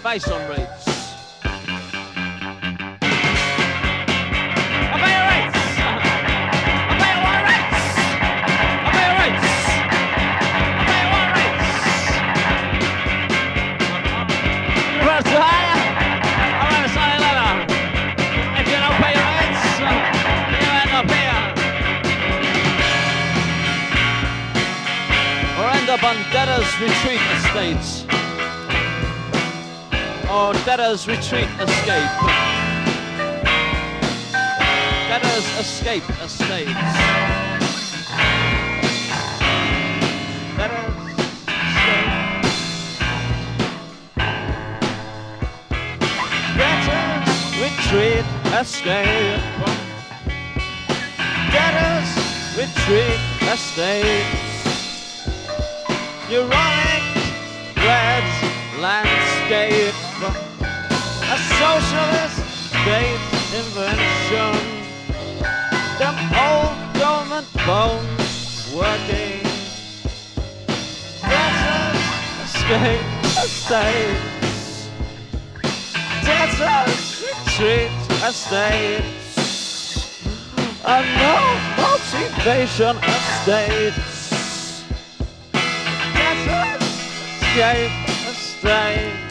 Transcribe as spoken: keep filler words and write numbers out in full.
bass on rates. Obey your rates! Obey your wire rates! Obey your rates! Obey your wire rates! Reverse to higher! I'll have a silent letter. If you don't pay your rates, you end up here. Or end up on debtors' retreat estates. Or debtors' retreat escape. Debtors' escape estates. Debtors' escape. Debtors' retreat escape. Debtors' retreat estates. Euronic red landscape. A socialist state invention. Them old government bones working. Debtors escape estates. Debtors retreat estates. And no motivation estates. Debtors escape estates.